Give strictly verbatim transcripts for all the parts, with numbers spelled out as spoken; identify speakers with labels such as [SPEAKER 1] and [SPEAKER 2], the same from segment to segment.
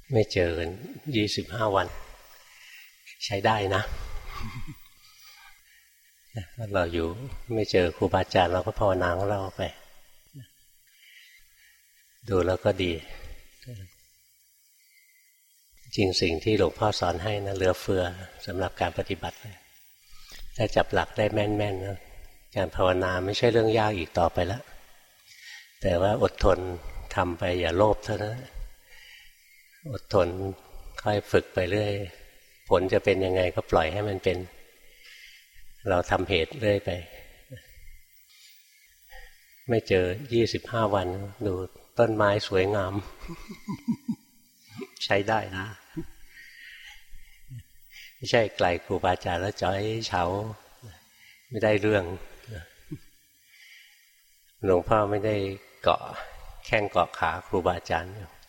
[SPEAKER 1] ไม่เจอกันยี่สิบห้าวันใช้ได้นะเราอยู่ไม่เจอครูบาอาจารย์เราก็ภาวนาของเราไปดูแล้วก็ดีจริงสิ่งที่หลวงพ่อสอนให้นะเหลือเฟือสำหรับการปฏิบัติถ้าจับหลักได้แม่นๆนะการภาวนาไม่ใช่เรื่องยากอีกต่อไปแล้วแต่ว่าอดทนทำไปอย่าโลภเท่านั้นอดทนค่อยฝึกไปเรื่อยผลจะเป็นยังไงก็ปล่อยให้มันเป็นเราทำเหตุเรื่อยไปไม่เจอยี่สิบห้าวันดูต้นไม้สวยงามใช้ได้นะไม่ใช่ไกลครูบาอาจารย์แล้วจ้อยเฉาไม่ได้เรื่องหลวงพ่อไม่ได้เกาะแข้งเกาะขาครูบาอาจารย์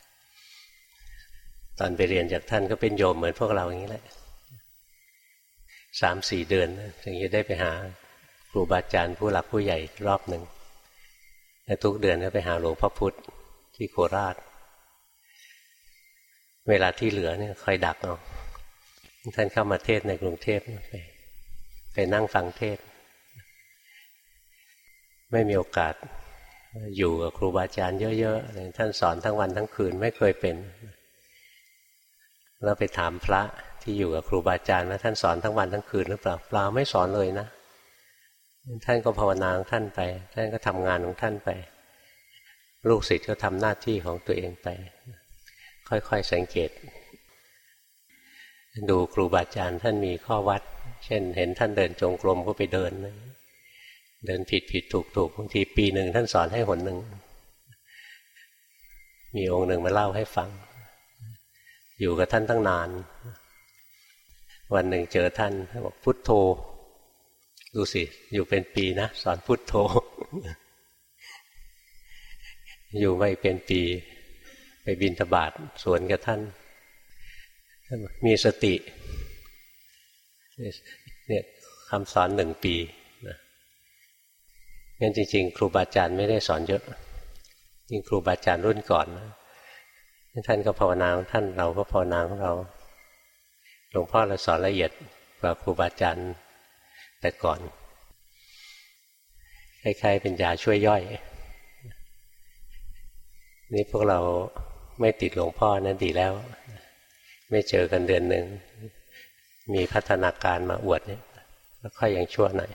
[SPEAKER 1] ตอนไปเรียนจากท่านก็เป็นโยมเหมือนพวกเราอย่างนี้แหละสามสี่เดือนถึงจะได้ไปหาครูบาอาจารย์ผู้หลักผู้ใหญ่รอบหนึ่งและทุกเดือนก็ไปหาหลวงพ่อพุธที่โคราชเวลาที่เหลือเนี่ยคอยดักเอาท่านเข้ามาเทศในกรุงเทพไปไปนั่งฟังเทศไม่มีโอกาสอยู่กับครูบาอาจารย์เยอะๆท่านสอนทั้งวันทั้งคืนไม่เคยเป็นแล้วไปถามพระที่อยู่กับครูบาอาจารย์ว่าท่านสอนทั้งวันทั้งคืนหรือเปล่าเปล่าไม่สอนเลยนะท่านก็ภาวนาของท่านไปท่านก็ทำงานของท่านไปลูกศิษย์ก็ทำหน้าที่ของตัวเองไปค่อยๆสังเกตดูครูบาอาจารย์ท่านมีข้อวัดเช่นเห็นท่านเดินจงกรมก็ไปเดินเดินผิดผิดถูกถูกบางทีปีหนึ่งท่านสอนให้หนหนึ่งมีองค์หนึ่งมาเล่าให้ฟังอยู่กับท่านตั้งนานวันหนึ่งเจอท่านท่านบอกพุทโธดูสิอยู่เป็นปีนะสอนพุทโธอยู่ไม่เป็นปีไปบิณฑบาตสวนกับท่านมีสติเนี่ยคำสอนหนึ่งปีนะงั้นจริงๆครูบาอาจารย์ไม่ได้สอนเยอะยิ่งครูบาอาจารย์รุ่นก่อนนะท่านก็ภาวนาของท่านเราก็ภาวนาของเราหลวงพ่อเราสอนละเอียดกว่าครูบาอาจารย์แต่ก่อนคล้ายๆเป็นยาช่วยย่อยนี่พวกเราไม่ติดหลวงพ่อนะดีแล้วไม่เจอกันเดือนหนึ่งมีพัฒนาการมาอวดเนี่ยแล้วค่อยยังชั่วหน่อย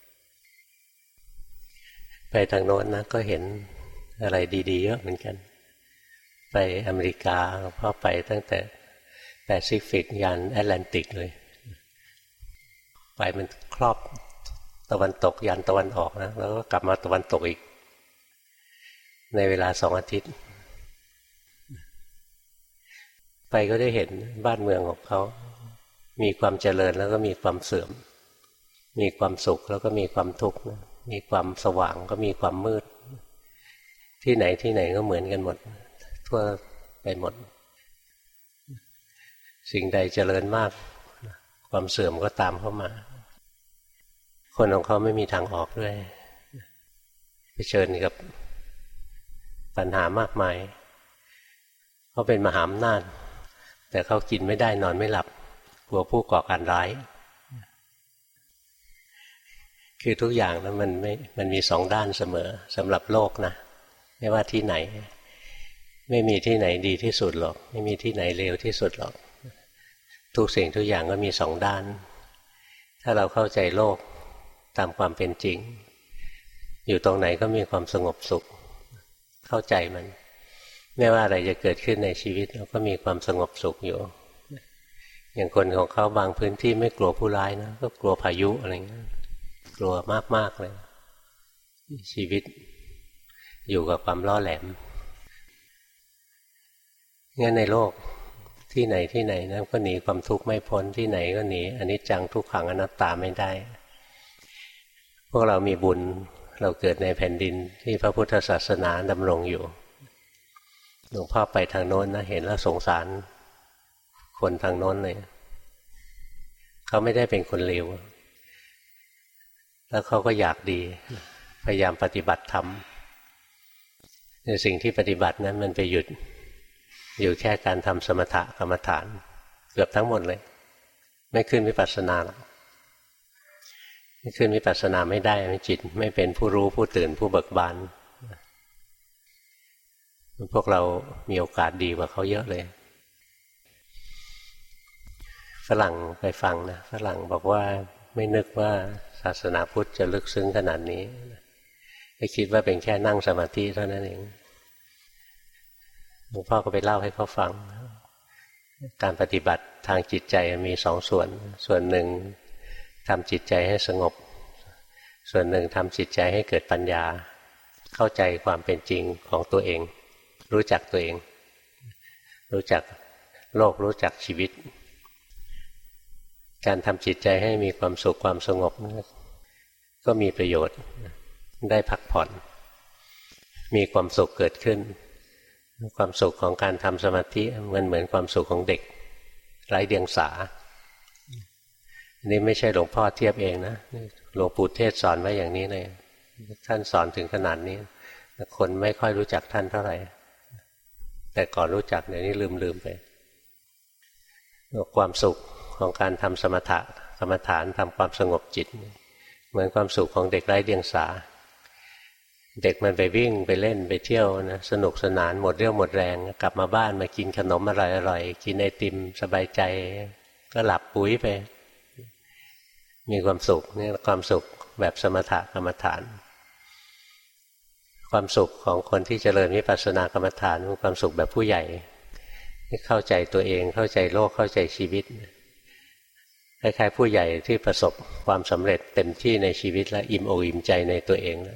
[SPEAKER 1] ไปทางโน้นนะก็เห็นอะไรดีๆเยอะเหมือนกันไปอเมริกาพ่อไปตั้งแต่แปซิฟิกยันแอตแลนติกเลยไปมันครอบตะวันตกยันตะวันออกนะแล้วก็กลับมาตะวันตกอีกในเวลาสองอาทิตย์ไปก็ได้เห็นบ้านเมืองของเขามีความเจริญแล้วก็มีความเสื่อมมีความสุขแล้วก็มีความทุกข์มีความสว่างก็มีความมืดที่ไหนที่ไหนก็เหมือนกันหมดทั่วไปหมดสิ่งใดเจริญมากความเสื่อมก็ตามเข้ามาคนของเขาไม่มีทางออกด้วยเผชิญกับปัญหามากมายเขาเป็นมหาอำนาจแต่เขากินไม่ได้นอนไม่หลับกลัวผู้ก่อการร้ายคือทุกอย่างแล้วมันไม่มันมีสองด้านเสมอสำหรับโลกนะไม่ว่าที่ไหนไม่มีที่ไหนดีที่สุดหรอกไม่มีที่ไหนเลวที่สุดหรอกทุกสิ่งทุกอย่างก็มีสองด้านถ้าเราเข้าใจโลกตามความเป็นจริงอยู่ตรงไหนก็มีความสงบสุขเข้าใจมันไม่ว่าอะไรจะเกิดขึ้นในชีวิตเราก็มีความสงบสุขอยู่อย่างคนของเขาบางพื้นที่ไม่กลัวผู้ร้ายนะก็กลัวพายุอะไรเงี้ยกลัวมากๆเลยชีวิตอยู่กับความล่อแหลมงั้นในโลกที่ไหนที่ไหนนะก็หนีความทุกข์ไม่พ้นที่ไหนก็หนีอนิจจังทุกขังอนัตตาไม่ได้พวกเรามีบุญเราเกิดในแผ่นดินที่พระพุทธศาสนาดำรงอยู่หลวงพ่อไปทางโน้นนะเห็นแล้วสงสารคนทางโน้นเลยเขาไม่ได้เป็นคนเลวแล้วเขาก็อยากดีพยายามปฏิบัติธรรมในสิ่งที่ปฏิบัตินั้นมันไปหยุดอยู่แค่การทำสมถะกรรมฐานเกือบทั้งหมดเลยไม่ขึ้นวิปัสสนาหรอกไม่ขึ้นวิปัสสนาไม่ได้จิตไม่เป็นผู้รู้ผู้ตื่นผู้เบิกบานพวกเรามีโอกาสดีกว่าเขาเยอะเลยฝรั่งไปฟังนะฝรั่งบอกว่าไม่นึกว่าศาสนาพุทธจะลึกซึ้งขนาดนี้ไม่คิดว่าเป็นแค่นั่งสมาธิเท่านั้นเองหลวงพ่อก็ไปเล่าให้เขาฟังการปฏิบัติทางจิตใจมีสองส่วนส่วนหนึ่งทำจิตใจให้สงบส่วนหนึ่งทำจิตใจให้เกิดปัญญาเข้าใจความเป็นจริงของตัวเองรู้จักตัวเองรู้จักโลกรู้จักชีวิตการทำจิตใจให้มีความสุขความสงบก็มีประโยชน์ได้พักผ่อนมีความสุขเกิดขึ้นความสุขของการทำสมาธิมันเหมือนความสุขของเด็กไร้เดียงสาอันนี้ไม่ใช่หลวงพ่อเทียบเองนะหลวงปู่เทศสอนไว้อย่างนี้เลยท่านสอนถึงขนาดนี้คนไม่ค่อยรู้จักท่านเท่าไหร่แต่ก่อนรู้จักเดี๋ยวนี้ลืมลืมไปความสุขของการทำสมถะกรรมฐานทำความสงบจิตเหมือนความสุขของเด็กไร้เดียงสาเด็กมันไปวิ่งไปเล่นไปเที่ยวนะสนุกสนานหมดเรี่ยวหมดแรงกลับมาบ้านมากินขนมอร่อยๆกินไอติมสบายใจก็หลับปุ๋ยไปมีความสุขนี่ความสุขแบบสมถะกรรมฐานความสุขของคนที่เจริญวิปัสสนากรรมฐานเป็นความสุขแบบผู้ใหญ่ที่เข้าใจตัวเองเข้าใจโลกเข้าใจชีวิตคล้ายๆผู้ใหญ่ที่ประสบความสำเร็จเต็มที่ในชีวิตและอิ่มอกอิ่มใจในตัวเองแล้ว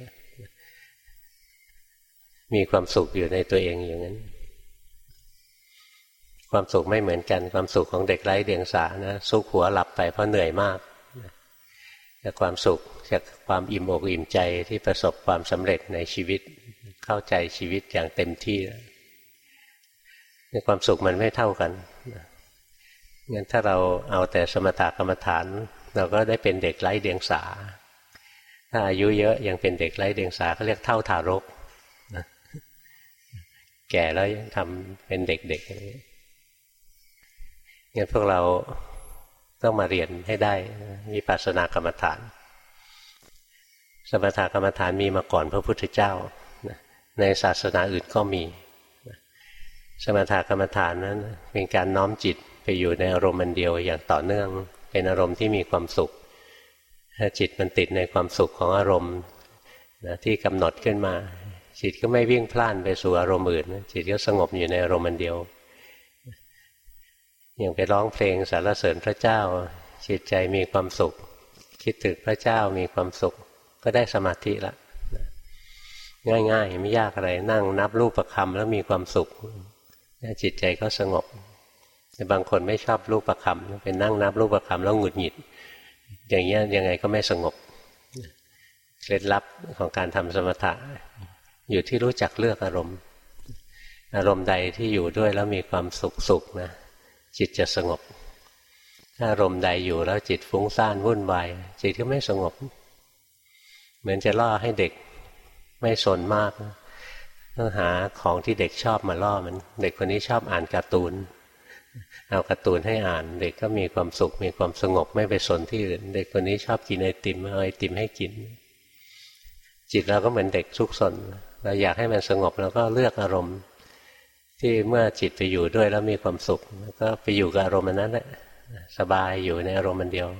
[SPEAKER 1] มีความสุขอยู่ในตัวเองอย่างนั้นความสุขไม่เหมือนกันความสุขของเด็กไร้เดียงสานะซุกหัวหลับไปเพราะเหนื่อยมากแต่ความสุขจากความอิ่มอกอิ่มใจที่ประสบความสำเร็จในชีวิตเข้าใจชีวิตอย่างเต็มที่ในความสุขมันไม่เท่ากันงั้นถ้าเราเอาแต่สมถะกรรมฐานเราก็ได้เป็นเด็กไร้เดียงสาถ้าอายุเยอะยังเป็นเด็กไร้เดียงสาเขาเรียกเท่าทารกแก่แล้วยังทำเป็นเด็กๆอย่างนี้งั้นพวกเราต้องมาเรียนให้ได้วิปัสสนากรรมฐานสมถกรรมฐานมีมาก่อนพระพุทธเจ้าในศาสนาอื่นก็มีสมถกรรมฐานนั้นเป็นการน้อมจิตไปอยู่ในอารมณ์อันเดียวอย่างต่อเนื่องเป็นอารมณ์ที่มีความสุขถ้าจิตมันติดในความสุขของอารมณ์นะที่กำหนดขึ้นมาจิตก็ไม่วิ่งพล่านไปสู่อารมณ์อื่นจิตก็สงบอยู่ในอารมณ์อันเดียวอย่างไปร้องเพลงสรรเสริญพระเจ้าจิตใจมีความสุขคิดถึงพระเจ้ามีความสุขก็ได้สมาธิละง่ายๆไม่ยากอะไรนั่งนับรูปประคำแล้วมีความสุขจิตใจก็สงบแต่บางคนไม่ชอบรูปประคำเป็นนั่งนับรูปประคำแล้วหงุดหงิดอย่างเงี้ยยังไงก็ไม่สงบเคล็ดลับของการทำสมถะอยู่ที่รู้จักเลือกอารมณ์อารมณ์ใดที่อยู่ด้วยแล้วมีความสุขสุขนะจิตจะสงบถ้าอารมณ์ใดอยู่แล้วจิตฟุ้งซ่านวุ่นวายจิตก็ไม่สงบเหมือนจะล่อให้เด็กไม่สนมากต้องหาของที่เด็กชอบมาล่อมันเด็กคนนี้ชอบอ่านการ์ตูนเอาการ์ตูนให้อ่านเด็กก็มีความสุขมีความสงบไม่ไปสนที่อื่นเด็กคนนี้ชอบกินไอติมเอาไอติมให้กินจิตเราก็เหมือนเด็กซุกซนเราอยากให้มันสงบเราก็เลือกอารมณ์ที่เมื่อจิตไปอยู่ด้วยแล้วมีความสุขก็ไปอยู่กับอารมณ์นั้นแหละสบายอยู่ในอารมณ์มันเดียว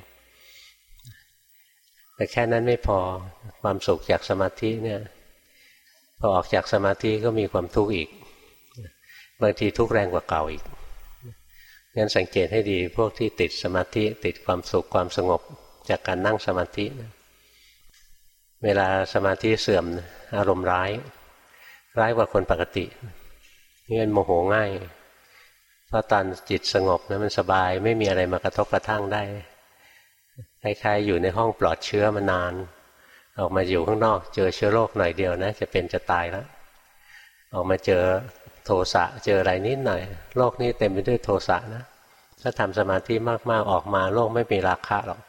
[SPEAKER 1] แต่แค่นั้นไม่พอความสุขจากสมาธิเนี่ยพอออกจากสมาธิก็มีความทุกข์อีกบางทีทุกข์แรงกว่าเก่าอีกงั้นสังเกตให้ดีพวกที่ติดสมาธิติดความสุขความสงบจากการนั่งสมาธิเวลาสมาธิเสื่อมอารมณ์ร้ายร้ายกว่าคนปกตินี่มันโมโหง่ายเพราะตอนจิตสงบนะมันสบายไม่มีอะไรมากระทบกระทั่งได้คล้ายๆอยู่ในห้องปลอดเชื้อมานานออกมาอยู่ข้างนอกเจอเชื้อโรคหน่อยเดียวนะจะเป็นจะตายแล้วออกมาเจอโทสะเจออะไรนิดหน่อยโลกนี้เต็มไปด้วยโทสะนะถ้าทำสมาธิมากๆออกมาโลกไม่มีราคะหรอก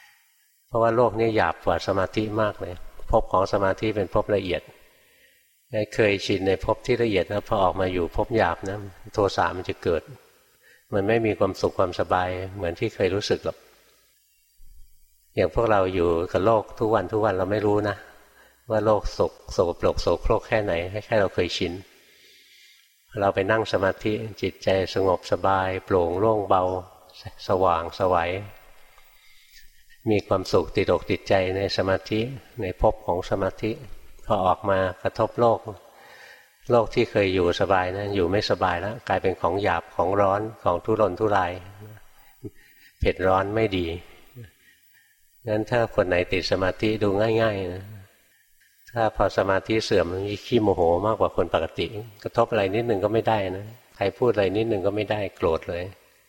[SPEAKER 1] เพราะว่าโลกนี้หยาบกว่าสมาธิมากเลยภพของสมาธิเป็นภพละเอียดเคยชินในภพที่ละเอียดแล้วพอออกมาอยู่ภพหยาบนะโทสะมันจะเกิดมันไม่มีความสุขความสบายเหมือนที่เคยรู้สึกหรอกอย่างพวกเราอยู่กับโลกทุกวันทุกวันเราไม่รู้นะว่าโลกโศกโศกโปรกโศกโครกแค่ไหนแค่เราเคยชินเราไปนั่งสมาธิจิตใจสงบสบายโปร่งโล่งเบาสว่างสวัยมีความสุขติดอกติดใจในสมาธิในภพของสมาธิพอออกมากระทบโลกโลกที่เคยอยู่สบายนะอยู่ไม่สบายแล้วกลายเป็นของหยาบของร้อนของทุรนทุรายเผ็ดร้อนไม่ดีงั้นถ้าคนไหนติดสมาธิดูง่ายๆนะถ้าพอสมาธิเสื่อมมันขี้โมโหมากกว่าคนปกติกระทบอะไรนิดหนึ่งก็ไม่ได้นะใครพูดอะไรนิดหนึ่งก็ไม่ได้โกรธเลย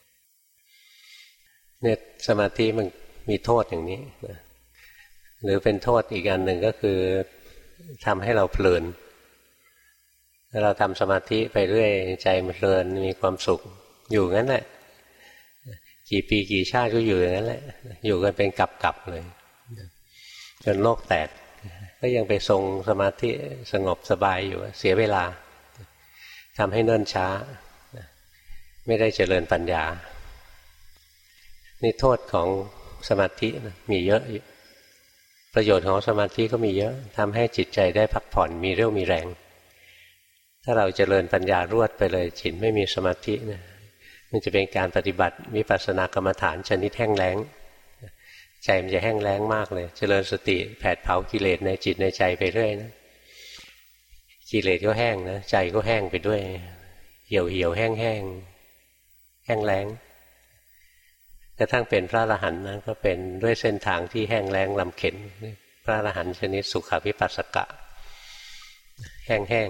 [SPEAKER 1] เนี่ยสมาธิมันมีโทษอย่างนี้นะหรือเป็นโทษอีกอันหนึ่งก็คือทำให้เราเพลินถ้าเราทำสมาธิไปเรื่อยใจมันเพลินมีความสุขอยู่งั้นแหละกี่ปีกี่ชาติก็อยู่อย่างนั้นแหละอยู่กันเป็นกับๆเลยจนโลกแตกก็ยังไปทรงสมาธิสงบสบายอยู่เสียเวลาทำให้เนิ่นช้าไม่ได้เจริญปัญญานี่โทษของสมาธิมีเยอะประโยชน์ของสมาธิก็มีเยอะทำให้จิตใจได้พักผ่อนมีเรี่ยวมีแรงถ้าเราเจริญปัญญารวดไปเลยจิตไม่มีสมาธินะมันจะเป็นการปฏิบัติวิปัสสนากรรมฐานชนิดแห้งแล้งใจมันจะแห้งแล้งมากเลยเจริญสติแผดเผากิเลสในจิตในใจไปเรื่อยนะกิเลสก็แห้งนะใจก็แห้งไปด้วยเหี่ยวเหี่ยวแห้งแห้งแห้งแล้งกระทั่งเป็นพระอรหันต์นะก็เป็นด้วยเส้นทางที่แห้งแล้งลำเข็ญพระอรหันต์ชนิดสุขวิปัสสกะแห้งแห้ง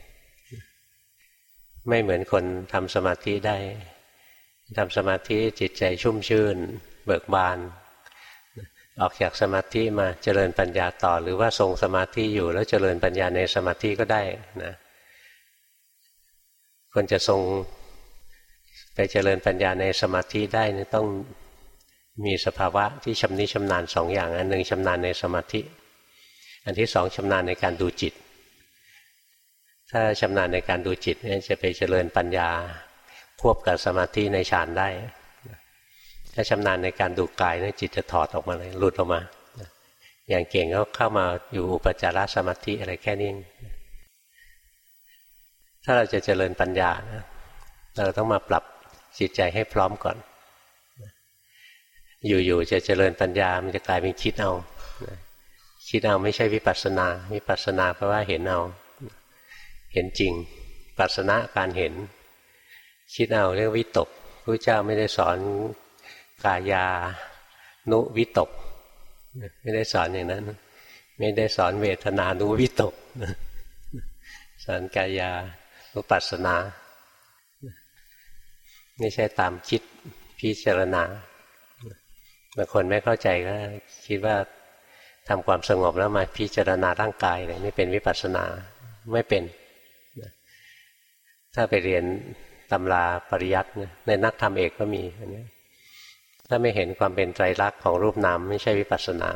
[SPEAKER 1] ไม่เหมือนคนทำสมาธิได้ทำสมาธิจิตใจชุ่มชื่นเบิกบานออกจากสมาธิมาเจริญปัญญาต่อหรือว่าทรงสมาธิอยู่แล้วเจริญปัญญาในสมาธิก็ได้นะคนจะทรงไปเจริญปัญญาในสมาธิได้นี่ต้องมีสภาวะที่ชำนิชำนาญสองอย่างอันหนึ่งชำนาญในสมาธิอันที่สองชำนาญในการดูจิตถ้าชำนาญในการดูจิตเนี่ยจะไปเจริญปัญญาควบกับสมาธิในฌานได้ถ้าชำนาญในการดูกายเนี่ยจิตจะถอดออกมาเลยหลุดออกมาอย่างเก่งก็เข้ามาอยู่อุปจารสมาธิอะไรแค่นี้ถ้าเราจะเจริญปัญญานะเราต้องมาปรับจิตใจให้พร้อมก่อนอยู่ๆจะเจริญปัญญามันจะกลายเป็นคิดเอาคิดเอาไม่ใช่วิปัสสนาวิปัสสนาแปลว่าเห็นเอาเห็นจริงปัสสนะการเห็นคิดเอาเรียกวิตกพระเจ้าไม่ได้สอนกายานุวิตกไม่ได้สอนอย่างนั้นไม่ได้สอนเวทนานุวิตกสอนกายานุปัสสนาไม่ใช่ตามคิดพิจารณาบางคนไม่เข้าใจก็คิดว่าทำความสงบแล้วมาพิจารณาร่างกายเลยนี่เป็นวิปัสสนาไม่เป็นถ้าไปเรียนตำราปริยัติในนักธรรมเอกก็มีอันนี้ถ้าไม่เห็นความเป็นไตรลักษณ์ของรูปนามไม่ใช่วิปัสสนา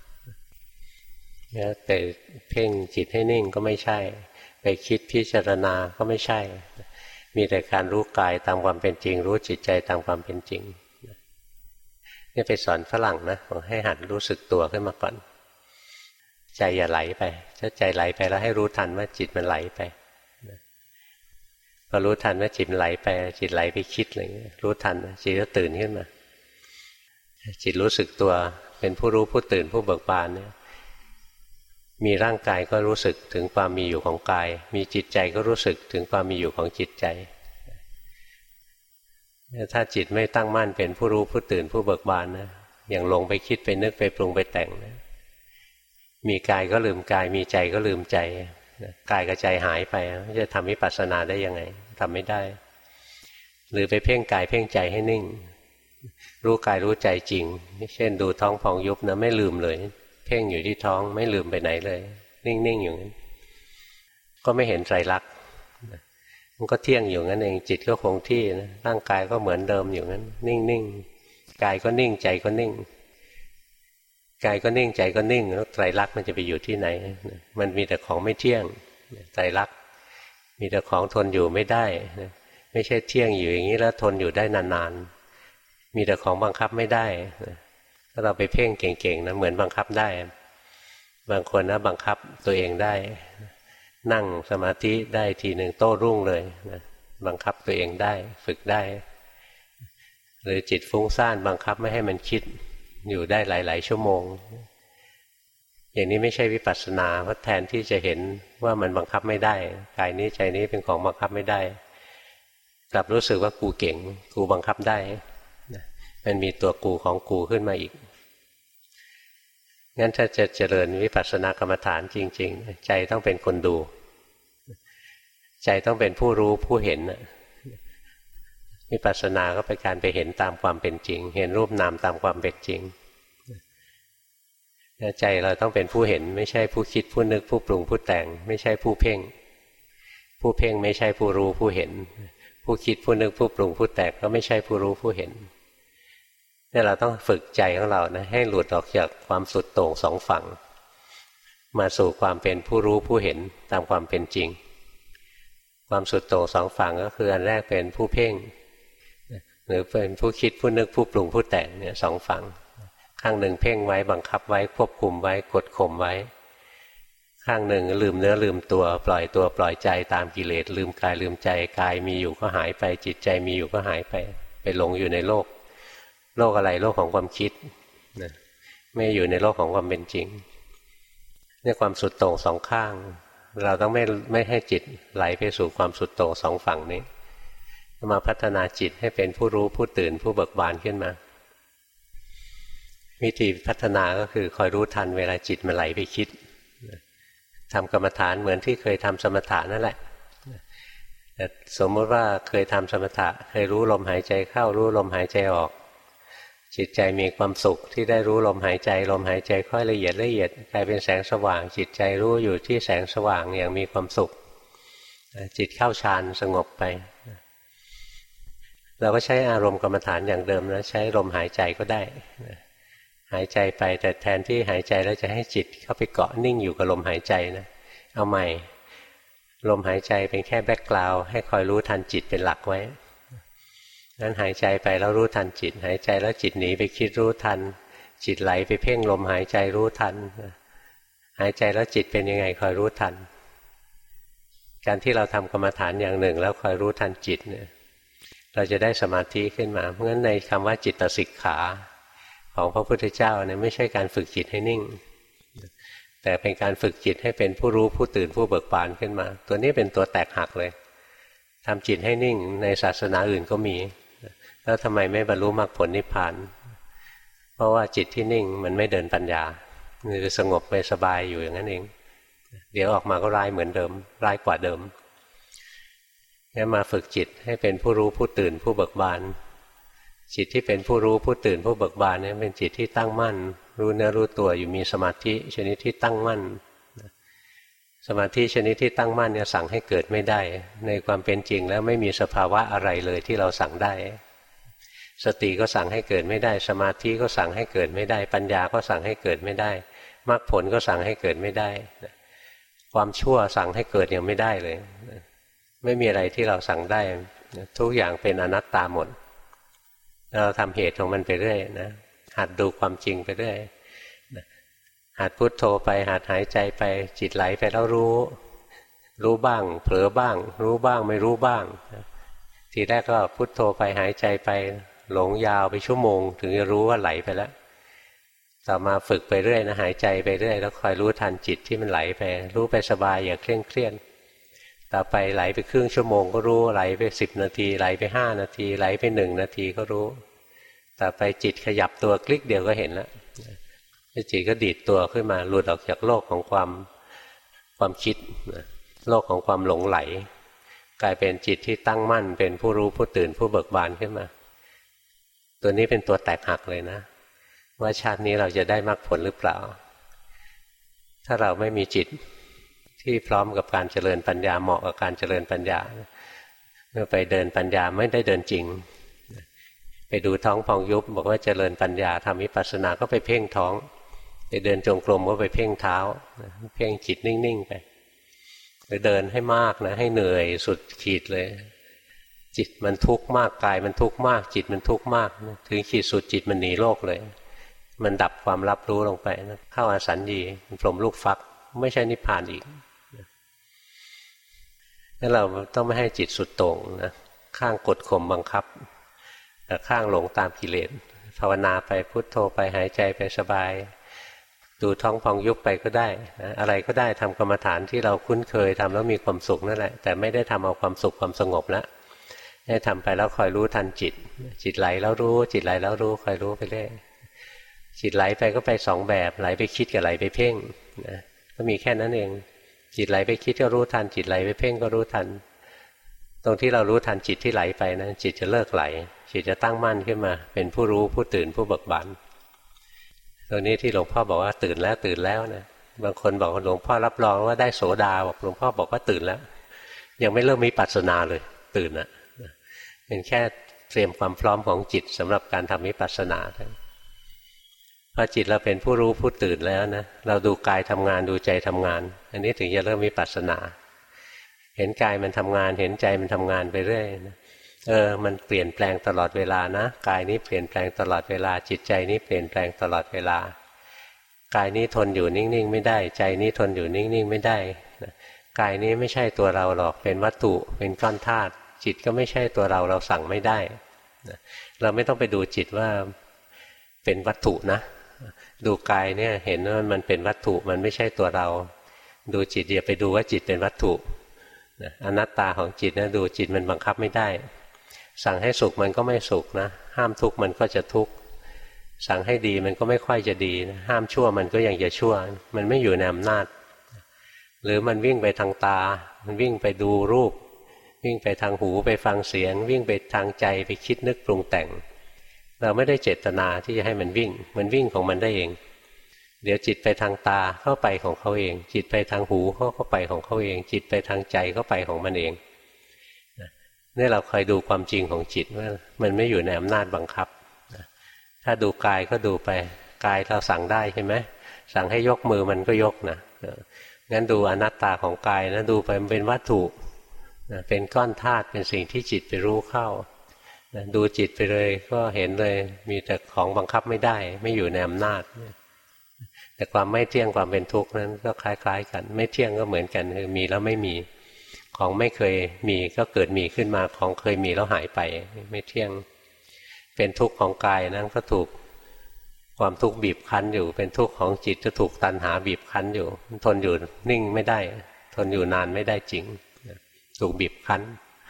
[SPEAKER 1] ไปเพ่งจิตให้นิ่งก็ไม่ใช่ไปคิดพิจารณาก็ไม่ใช่มีแต่การรู้กายตามความเป็นจริงรู้จิตใจตามความเป็นจริงนี่ไปสอนฝรั่งนะบอกให้หัดรู้สึกตัวขึ้นมาก่อนใจอย่าไหลไปถ้าใจไหลไปแล้วให้รู้ทันว่าจิตมันไหลไปพอรู้ทันว่าจิตไหลไปจิตไหลไปคิดอะไรเงี้ยรู้ทันจิตก็ตื่นขึ้นมาจิตรู้สึกตัวเป็นผู้รู้ผู้ตื่นผู้เบิกบานเนี่ยมีร่างกายก็รู้สึกถึงความมีอยู่ของกายมีจิตใจก็รู้สึกถึงความมีอยู่ของจิตใจถ้าจิตไม่ตั้งมั่นเป็นผู้รู้ผู้ตื่นผู้เบิกบานนะอย่างหลงไปคิดไปนึกไปปรุงไปแต่งนะมีกายก็ลืมกายมีใจก็ลืมใจกายกับใจหายไปจะทำวิปัสสนาได้ยังไงทำไม่ได้หรือไปเพ่งกายเพ่งใจให้นิ่งรู้กายรู้ใจจริงเช่นดูท้องพองยุบนะไม่ลืมเลยเพ่งอยู่ที่ท้องไม่ลืมไปไหนเลยนิ่งๆอยู่นั้นก็ไม่เห็นไตรลักษณ์มันก็เที่ยงอยู่งั้นเองจิตก็คงที่นะร่างกายก็เหมือนเดิมอยู่งั้นนิ่งๆกายก็นิ่งใจก็นิ่งกายก็นิ่งใจก็นิ่งแล้วไตรลักษณ์มันจะไปอยู่ที่ไหนมันมีแต่ของไม่เที่ยงไตรลักษณ์มีแต่ของทนอยู่ไม่ได้ไม่ใช่เที่ยงอยู่อย่างนี้แล้วทนอยู่ได้นานๆมีแต่ของบังคับไม่ได้ถ้าเราไปเพ่งเก่งๆนะเหมือนบังคับได้บางคนนะบังคับตัวเองได้นั่งสมาธิได้ทีหนึ่งโต้รุ่งเลยนะบังคับตัวเองได้ฝึกได้หรือจิตฟุ้งซ่านบังคับไม่ให้มันคิดอยู่ได้หลายๆชั่วโมงอย่างนี้ไม่ใช่วิปัสสนาเพราะแทนที่จะเห็นว่ามันบังคับไม่ได้กายนี้ใจนี้เป็นของบังคับไม่ได้กลับรู้สึกว่ากูเก่งกูบังคับได้มันมีตัวกูของกูขึ้นมาอีกงั้นถ้าจะเจริญวิปัสสนากรรมฐานจริงๆใจต้องเป็นคนดูใจต้องเป็นผู้รู้ผู้เห็นวิปัสสนาก็เป็นการไปเห็นตามความเป็นจริงเห็นรูปนามตามความเป็นจริงใจเราต้องเป็นผู้เห็นไม่ใช่ผู้คิดผู้นึกผู้ปรุงผู้แต่งไม่ใช่ผู้เพ่งผู้เพ่งไม่ใช่ผู้รู้ผู้เห็นผู้คิดผู้นึกผู้ปรุงผู้แต่งก็ไม่ใช่ผู้รู้ผู้เห็นนี่เราต้องฝึกใจของเรานะให้หลุดออกจากความสุดโต่งสองฝั่งมาสู่ความเป็นผู้รู้ผู้เห็นตามความเป็นจริงความสุดโต่งสองฝั่งก็คืออันแรกเป็นผู้เพ่งหรือเป็นผู้คิดผู้นึกผู้ปรุงผู้แต่งเนี่ยสองฝั่งข้างหนึ่งเพ่งไว้บังคับไว้ควบคุมไว้กดข่มไว้ข้างหนึ่งลืมเนื้อลืมตัวปล่อยตัวปล่อยใจตามกิเลสลืมกายลืมใจกายมีอยู่ก็หายไปจิตใจมีอยู่ก็หายไปไปหลงอยู่ในโลกโลกอะไรโลกของความคิดนะไม่อยู่ในโลกของความเป็นจริงนี่ความสุดโต่งสองข้างเราต้องไม่ไม่ให้จิตไหลไปสู่ความสุดโต่งสองฝั่งนี้มาพัฒนาจิตให้เป็นผู้รู้ผู้ตื่นผู้เบิกบานขึ้นมาวิธีพัฒนาก็คือคอยรู้ทันเวลาจิตมันไหลไปคิดทำกรรมฐานเหมือนที่เคยทำสมถะนั่นแหละแต่สมมติว่าเคยทำสมถะเคยรู้ลมหายใจเข้ารู้ลมหายใจออกจิตใจมีความสุขที่ได้รู้ลมหายใจลมหายใจค่อยละเอียดละเอียดกลายเป็นแสงสว่างจิตใจรู้อยู่ที่แสงสว่างอย่างมีความสุขจิตเข้าฌานสงบไปเราก็ใช้อารมณ์กรรมฐานอย่างเดิมนะใช้ลมหายใจก็ได้หายใจไปแต่แทนที่หายใจแล้วจะให้จิตเข้าไปเกาะนิ่งอยู่กับลมหายใจนะเอาใหม่ลมหายใจเป็นแค่แบ็คกราวด์ให้คอยรู้ทันจิตเป็นหลักไว้นั้นหายใจไปแล้วรู้ทันจิตหายใจแล้วจิตหนีไปคิดรู้ทันจิตไหลไปเพ่งลมหายใจรู้ทันหายใจแล้วจิตเป็นยังไงคอยรู้ทันการที่เราทำกรรมฐานอย่างหนึ่งแล้วคอยรู้ทันจิตเนี่ยเราจะได้สมาธิขึ้นมาเพราะฉะนั้นในคำว่าจิตสิกขาของพระพุทธเจ้าเนี่ยไม่ใช่การฝึกจิตให้นิ่งแต่เป็นการฝึกจิตให้เป็นผู้รู้ผู้ตื่นผู้เบิกบานขึ้นมาตัวนี้เป็นตัวแตกหักเลยทำจิตให้นิ่งในศาสนาอื่นก็มีแล้วทำไมไม่บรรลุมรรคผลนิพพานเพราะว่าจิตที่นิ่งมันไม่เดินปัญญาคือสงบไปสบายอยู่อย่างนั้นเองเดี๋ยวออกมาก็ร้ายเหมือนเดิมร้ายกว่าเดิมงั้นมาฝึกจิตให้เป็นผู้รู้ผู้ตื่นผู้เบิกบานจิตที่เป็นผู้รู้ผู้ตื่นผู้เบิกบานเนี่ยเป็นจิตที่ตั้งมั่นรู้เนื้อรู้ตัวอยู่มีสมาธิชนิดที่ตั้งมั่นสมาธิชนิดที่ตั้งมั่นเนี่ยสั่งให้เกิดไม่ได้ในความเป็นจริงแล้วไม่มีสภาวะอะไรเลยที่เราสั่งได้สติก็สั่งให้เกิดไม่ได้สมาธิก็สั่งให้เกิดไม่ได้ปัญญาก็สั่งให้เกิดไม่ได้มรรคผลก็สั่งให้เกิดไม่ได้ความชั่วสั่งให้เกิดยังไม่ได้เลยไม่มีอะไรที่เราสั่งได้ทุกอย่างเป็นอนัตตาหมดเราทำเหตุของมันไปเรื่อยนะหัดดูความจริงไปเรื่อยหัดพุทโธไปหัดหายใจไปจิตไหลไปแล้วรู้รู้บ้างเผลอบ้างรู้บ้างไม่รู้บ้างทีแรกก็พุทโธไปหายใจไปหลงยาวไปชั่วโมงถึงจะรู้ว่าไหลไปแล้วต่อมาฝึกไปเรื่อยนะหายใจไปเรื่อยแล้วคอยรู้ทันจิตที่มันไหลไปรู้ไปสบายอย่าเคร่งเครียดต่อไปไหลไปครึ่งชั่วโมงก็รู้ไหลไปสิบนาทีไหลไปห้านาทีไหลไปหนึ่งนาทีก็รู้ต่อไปจิตขยับตัวคลิกเดียวก็เห็นแล้วจิตก็ดีดตัวขึ้นมาหลุดออกจากโลกของความความคิดโลกของความหลงไหลกลายเป็นจิตที่ตั้งมั่นเป็นผู้รู้ผู้ตื่นผู้เบิกบานขึ้นมาตัวนี้เป็นตัวแตกหักเลยนะว่าชาตินี้เราจะได้มรรคผลหรือเปล่าถ้าเราไม่มีจิตที่พร้อมกับการเจริญปัญญาเหมาะกับการเจริญปัญญาเมื่อไปเดินปัญญาไม่ได้เดินจริงไปดูท้องพองยุบบอกว่าเจริญปัญญาทำวิปัสสนาก็ไปเพ่งท้องไปเดินจงกรมก็ไปเพ่งเท้าเพ่งจิตนิ่งๆไปหรือเดินให้มากนะให้เหนื่อยสุดขีดเลยจิตมันทุกข์มากกายมันทุกข์มากจิตมันทุกข์มากถึงขีดสุดจิตมันหนีโลกเลยมันดับความรับรู้ลงไปนะเข้าอสัญญีมันพรหมลูกฟักไม่ใช่นิพพานอีกนั่นเราต้องไม่ให้จิตสุดโต่งนะข้างกดข่มบังคับแต่ข้างหลงตามกิเลสภาวนาไปพุทโธไปหายใจไปสบายดูท้องพองยุบไปก็ได้นะอะไรก็ได้ทำกรรมฐานที่เราคุ้นเคยทำแล้วมีความสุขนั่นแหละแต่ไม่ได้ทำเอาความสุขความสงบแล้วให้ทำไปแล้วคอยรู้ทันจิตจิตไหลแล้วรู้จิตไหลแล้วรู้คอยรู้ไปเรื่อยจิตไหลไปก็ไปสองแบบไหลไปคิดกับไหลไปเพ่งนะก็มีแค่นั้นเองจิตไหลไปคิดก็รู้ทันจิตไหลไปเพ่งก็รู้ทันตรงที่เรารู้ทันจิตที่ไหลไปนะจิตจะเลิกไหลจิตจะตั้งมั่นขึ้นมาเป็นผู้รู้ผู้ตื่นผู้เบิกบานตรงนี้ที่หลวงพ่อบอกว่าตื่นแล้วตื่นแล้วนะบางคนบอกว่าหลวงพ่อรับรองว่าได้โสดาบอกหลวงพ่อบอกว่าตื่นแล้วยังไม่เริ่มมีปัสสนาเลยตื่นอ่ะเป็นแค่เตรียมความพร้อมของจิตสำหรับการทำวิปัสสนาพอจิตเราเป็นผู้รู้ผู้ตื่นแล้วนะเราดูกายทำงานดูใจทำงานอันนี้ถึงจะเริ่มวิปัสสนาเห็นกายมันทำงานเห็นใจมันทำงานไปเรื่อยนะเออมันเปลี่ยนแปลงตลอดเวลานะกายนี้เปลี่ยนแปลงตลอดเวลาจิตใจนี้เปลี่ยนแปลงตลอดเวลากายนี้ทนอยู่นิ่งๆไม่ได้ใจนี้ทนอยู่นิ่งๆไม่ได้กายนี้ไม่ใช่ตัวเราหรอกเป็นวัตถุเป็นก้อนธาตุจิตก็ไม่ใช่ตัวเราเราสั่งไม่ได้เราไม่ต้องไปดูจิตว่าเป็นวัตถุนะดูกายเนี่ยเห็นว่ามันเป็นวัตถุมันไม่ใช่ตัวเราดูจิตอย่าไปดูว่าจิตเป็นวัตถุอนัตตาของจิตนะดูจิตมันบังคับไม่ได้สั่งให้สุขมันก็ไม่สุขนะห้ามทุกข์มันก็จะทุกข์สั่งให้ดีมันก็ไม่ค่อยจะดีนะห้ามชั่วมันก็ยังจะชั่วมันไม่อยู่ในอำนาจหรือมันวิ่งไปทางตามันวิ่งไปดูรูปวิ่งไปทางหูไปฟังเสียงวิ่งไปทางใจไปคิดนึกปรุงแต่งเราไม่ได้เจตนาที่จะให้มันวิ่งมันวิ่งของมันได้เองเดี๋ยวจิตไปทางตาเข้าไปของเขาเองจิตไปทางหูเขาเข้าไปของเขาเองจิตไปทางใจเข้าไปของมันเองนี่เราคอยดูความจริงของจิตว่ามันไม่อยู่ในอำนาจบังคับถ้าดูกายก็ดูไปกายเราสั่งได้ใช่ไหมสั่งให้ยกมือมันก็ยกนะงั้นดูอนัตตาของกายนะดูไปมันเป็นวัตถุเป็นก้อนธาตุเป็นสิ่งที่จิตไปรู้เข้าดูจิตไปเลยก็เห็นเลยมีแต่ของบังคับไม่ได้ไม่อยู่ในอำนาจแต่ความไม่เที่ยงความเป็นทุกข์นั้นก็คล้ายๆกันไม่เที่ยงก็เหมือนกันคือมีแล้วไม่มีของไม่เคยมีก็เกิดมีขึ้นมาของเคยมีแล้วหายไปไม่เที่ยงเป็นทุกข์ของกายนั้นก็ถูกความทุกข์บีบคั้นอยู่เป็นทุกข์ของจิตจะถูกตัณหาบีบคั้นอยู่ทนอยู่นิ่งไม่ได้ทนอยู่นานไม่ได้จริงถูกบีบคั้น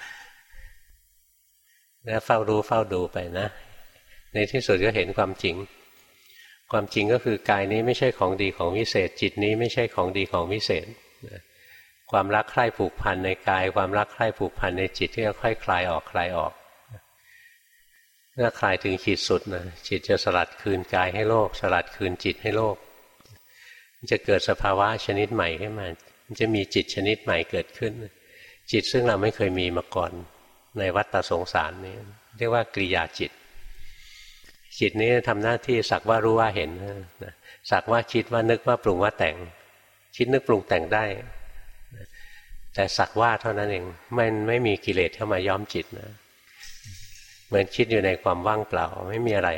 [SPEAKER 1] แล้วเฝ้ารู้เฝ้าดูไปนะในที่สุดก็เห็นความจริงความจริงก็คือกายนี้ไม่ใช่ของดีของวิเศษจิตนี้ไม่ใช่ของดีของวิเศษความรักใคร่ผูกพันในกายความรักใคร่ผูกพันในจิตที่จะค่อยคลายออกคลายออกเมื่อคลายถึงขีดสุดนะจิตจะสลัดคืนกายให้โลกสลัดคืนจิตให้โลกมันจะเกิดสภาวะชนิดใหม่ขึ้นมามันจะมีจิตชนิดใหม่เกิดขึ้นจิตซึ่งเราไม่เคยมีมาก่อนในวัฏฏสงสารนี้เรียกว่ากริยาจิตจิตนี้ทำหน้าที่สักว่ารู้ว่าเห็นสักว่าคิดว่านึกว่าปรุงว่าแต่งคิดนึกปรุงแต่งได้แต่สักว่าเท่านั้นเองมันไม่มีกิเลสเข้ามาย้อมจิตนะเหมือนคิดอยู่ในความว่างเปล่าไม่มีอะไร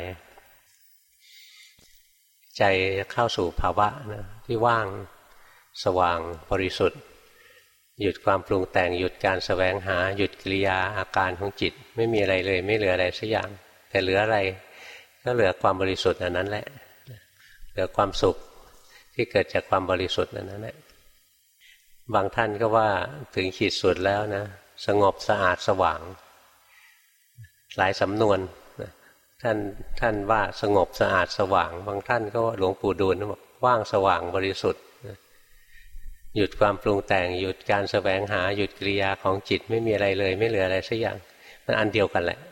[SPEAKER 1] ใจเข้าสู่ภาวะนะที่ว่างสว่างบริสุทธิ์หยุดความปรุงแต่งหยุดการแสวงหาหยุดกิริยาอาการของจิตไม่มีอะไรเลยไม่เหลืออะไรสักอย่างแต่เหลืออะไรก็เหลือความบริสุทธิ์อันนั้นแหละเหลือความสุขที่เกิดจากความบริสุทธิ์อันนั้นแหละบางท่านก็ว่าถึงขีดสุดแล้วนะสงบสะอาดสว่างหลายสำนวนท่านท่านว่าสงบสะอาดสว่างบางท่านก็หลวงปู่ดูลบอกว่างสว่างบริสุทธิ์หยุดความปรุงแต่งหยุดการแสวงหาหยุดกิริยาของจิตไม่มีอะไรเลยไม่เหลืออะไรสักอย่างมันอันเดียวกันแหละ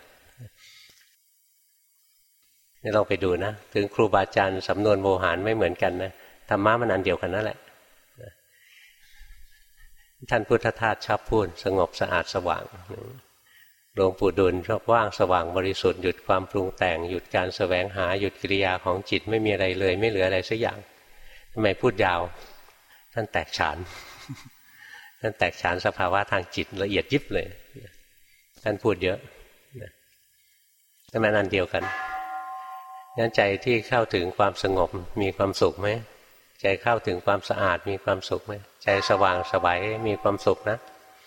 [SPEAKER 1] นี่ลองไปดูนะถึงครูบาอาจารย์สำนวนโวหารไม่เหมือนกันนะธรรมะมันอันเดียวกันนั่นแหละท่านพุทธทาสชอบพูดสงบสะอาดสว่างหลวงปู่ดูลชอบว่างสว่างบริสุทธิ์หยุดความปรุงแต่งหยุดการแสวงหาหยุดกิริยาของจิตไม่มีอะไรเลยไม่เหลืออะไรสักอย่างทำไมพูดยาวท่านแตกฉานท่านแตกฉานสภาวะทางจิตละเอียดยิบเลยท่านพูดเยอะแต่มันอันเดียวกันงั้นใจที่เข้าถึงความสงบมีความสุขไหมใจเข้าถึงความสะอาดมีความสุขไหมใจสว่างสบายมีความสุขนะ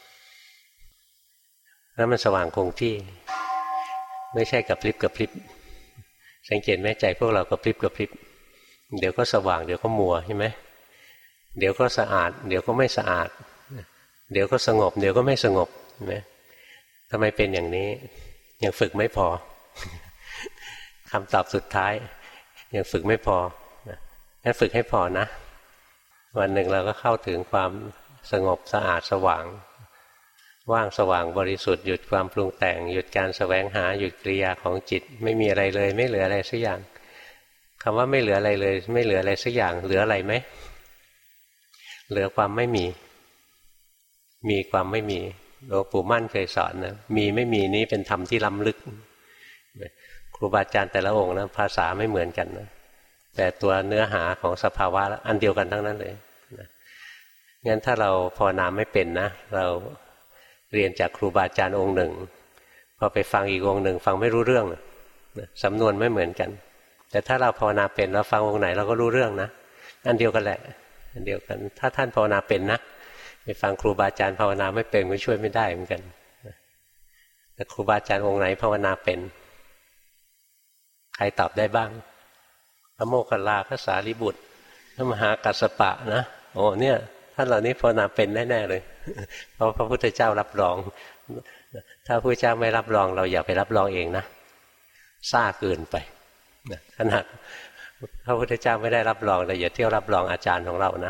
[SPEAKER 1] แล้วมันสว่างคงที่ไม่ใช่กระพริบกระพริบสังเกตไหมใจพวกเรากระพริบกระพริบเดี๋ยวก็สว่างเดี๋ยวก็มัวใช่ไหมเดี๋ยวก็สะอาดเดี๋ยวก็ไม่สะอาดเดี๋ยวก็สงบเดี๋ยวก็ไม่สงบใช่ไหมทำไมเป็นอย่างนี้ยังฝึกไม่พอคำตอบสุดท้ายยังฝึกไม่พองั้นฝึกให้พอนะวันหนึ่งเราก็เข้าถึงความสงบสะอาดสว่างว่างสว่างบริสุทธิ์หยุดความปรุงแต่งหยุดการแสวงหาหยุดกิริยาของจิตไม่มีอะไรเลยไม่เหลืออะไรสักอย่างคำว่าไม่เหลืออะไรเลยไม่เหลืออะไรสักอย่างเหลืออะไรไหมเหลือความไม่มีมีความไม่มีหลวงปู่มั่นเคยสอนนะมีไม่มีนี้เป็นธรรมที่ล้ำลึกครูบาอาจารย์แต่ละองค์นะภาษาไม่เหมือนกันนะแต่ตัวเนื้อหาของสภาวะอันเดียวกันทั้งนั้นเลยนะงั้นถ้าเราภาวนาไม่เป็นนะเราเรียนจากครูบาอาจารย์องค์หนึ่งพอไปฟังอีกองค์หนึ่งฟังไม่รู้เรื่องนะสำนวนไม่เหมือนกันแต่ถ้าเราภาวนาเป็นเราฟังองค์ไหนเราก็รู้เรื่องนะอันเดียวกันแหละอันเดียวกันถ้าท่านภาวนาเป็นนะไปฟังครูบาอาจารย์ภาวนาไม่เป็นก็ช่วยไม่ได้เหมือนกันแต่ครูบาอาจารย์องค์ไหนภาวนาเป็นใครตอบได้บ้างพระโมคคัลลาพระสารีบุตรพระมหากัสสปะนะโอ้เนี่ยท่านเหล่านี้ภาวนาเป็นแน่ๆเลยเพราะพระพุทธเจ้ารับรองถ้าพระพุทธเจ้าไม่รับรองเราอย่าไปรับรองเองนะซ่าเกินไปขนาดพระพุทธเจ้าไม่ได้รับรองแต่อย่าเที่ยวรับรองอาจารย์ของเรานะ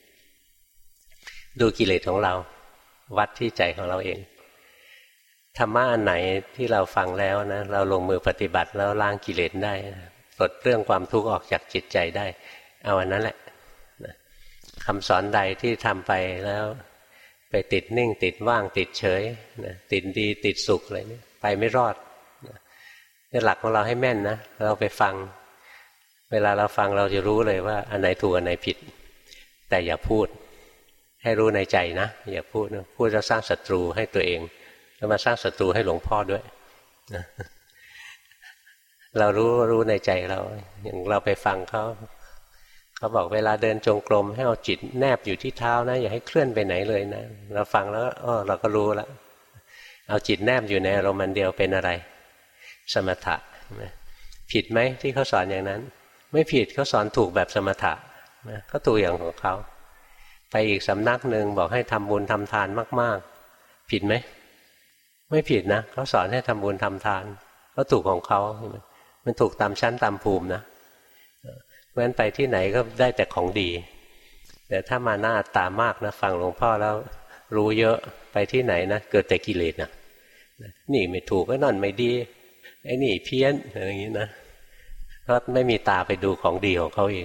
[SPEAKER 1] ดูกิเลสของเราวัดที่ใจของเราเองธรรมะอันไหนที่เราฟังแล้วนะเราลงมือปฏิบัติแล้วล้างกิเลสได้ปลดเรื่องความทุกข์ออกจากจิตใจได้เอาอันนั้นแหละคำสอนใดที่ทำไปแล้วไปติดนิ่งติดว่างติดเฉยติดดีติดสุขอะไรนี่ไปไม่รอดนี่หลักของเราให้แม่นนะเราไปฟังเวลาเราฟังเราจะรู้เลยว่าอันไหนถูกอันไหนผิดแต่อย่าพูดให้รู้ในใจนะอย่าพูดนะพูดจะสร้างศัตรูให้ตัวเองแล้วมาสร้างศัตรูให้หลวงพ่อด้วยนะเรารู้รู้ในใจเราอย่างเราไปฟังเขาเขาบอกเวลาเดินจงกรมให้เอาจิตแนบอยู่ที่เท้านะอย่าให้เคลื่อนไปไหนเลยนะเราฟังแล้วอ๋อเราก็รู้แล้วเอาจิตแนบอยู่ในอารมณ์เดียวเป็นอะไรสมถะผิดไหมที่เขาสอนอย่างนั้นไม่ผิดเขาสอนถูกแบบสมถะนะเขาถูกอย่างของเขาไปอีกสำนักหนึ่งบอกให้ทำบุญทำทานมากๆผิดไหมไม่ผิดนะเขาสอนให้ทำบุญทำทานเขาถูกของเขามันถูกตามชั้นตามภูมินะเพราะฉะนั้นไปที่ไหนก็ได้แต่ของดีแต่ถ้ามาหน้าตามากนะฟังหลวงพ่อแล้วรู้เยอะไปที่ไหนนะเกิดแต่กิเลสนะนี่ไม่ถูกไอ้นั่นไม่ดีไอ้นี่เพี้ยนอะไรอย่างนี้นะเพราะไม่มีตาไปดูของดีของเขาเอง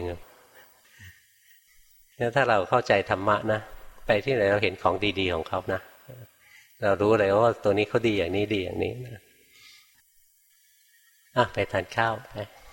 [SPEAKER 1] แล้วถ้าเราเข้าใจธรรมะนะไปที่ไหนเราเห็นของดีๆของเขานะเรารู้เลยว่าตัวนี้เขาดีอย่างนี้ดีอย่างนี้นะอ่ะไปทานข้าวไป